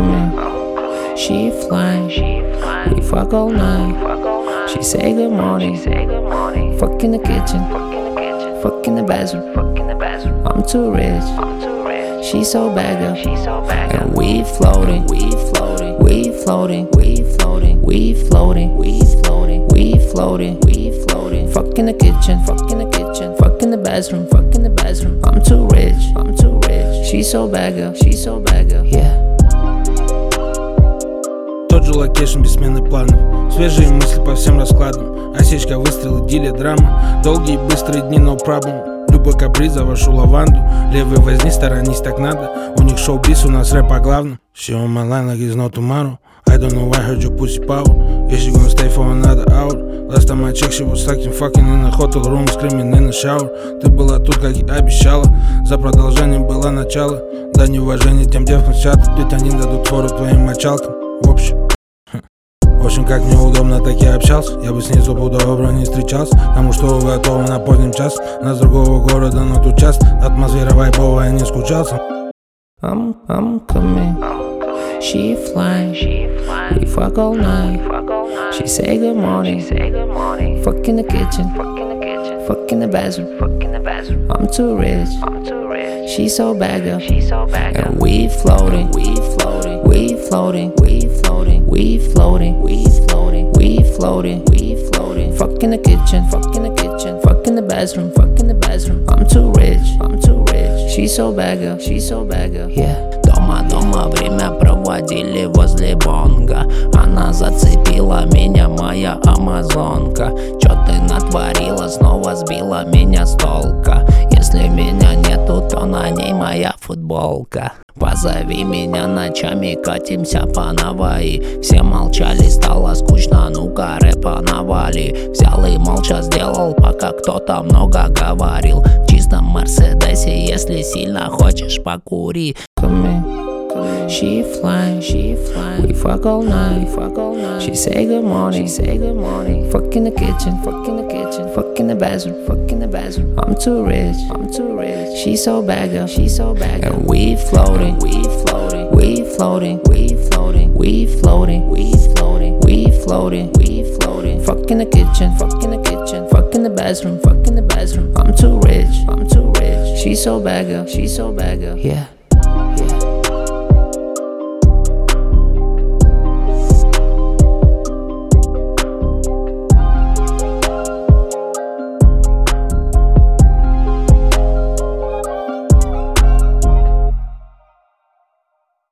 coming. She flying. We fuck all night. She say good morning. Fuck in the kitchen. Fuck in the bathroom. I'm too rich. She so bad, girl. And we floating. We floating. We floating. We floating. We floating. We floating. We floating. We floating. Fuck in the kitchen. Fuck in the kitchen. Fuck in the bathroom. Fuck in the bathroom. I'm too rich. I'm too rich. She so bad, girl. She so bad, girl. Yeah. Тот же локейшн без смены планов. Свежие мысли по всем раскладам. Осечка, выстрелы, дили, драма. Долгие быстрые дни, no problem. Любой каприз за вашу лаванду. Левый возни, сторонись, так надо. У них шоу-биз, у нас рэп о главном. She on my line like it's no tomorrow. I don't know why, heard your pussy power. Is she gonna stay for another hour? Last time I checked, she was sucking fucking in a hotel room, screaming in the shower. Ты была тут, как и обещала. За продолжением было начало. Да неуважение тем девкам с чата. Ведь они дадут фору твоим мочалкам. В общем, как мне удобно, так я общался. Я бы с ней стопудово не встречался. Потому что готова на позднем час. Она с другого города, но тут час. Атмосфера вайбовая, не скучался. I'm coming. She flying. We fuck all night. She say good morning. Fuck in the kitchen. Fuck in the bathroom. I'm too rich. She so bad, girl. And we floating. We floating. We floating. We floating. We floating. We floating. We floating. We floating. Fuck in the kitchen. Fuck in the kitchen. Fuck in the bathroom. Fuck in the bathroom. I'm too rich. I'm too rich. She so bad, girl. She so bad, girl. Yeah. Дома время проводили возле бонга. Она зацепила меня, моя амазонка. Чё ты натворила, снова сбила меня с толка. Если меня нету, то на ней моя футболка. Позови меня ночами, катимся по Наваи. Все молчали, стало скучно, ну-ка рэпа навали. Взял и молча сделал, пока кто-то много говорил. В чистом Мерседесе, если сильно хочешь, покури. She flying. We fuck all night. She say good morning. Fuck in the kitchen. Fuck in the bathroom. I'm too rich. She so bad, girl. And we floating. We floating. We floating. We floating. We floating. We floating. We floating. We floating. Fuck in the kitchen. Fuck in the bathroom. I'm too rich. She so bad, girl. Yeah.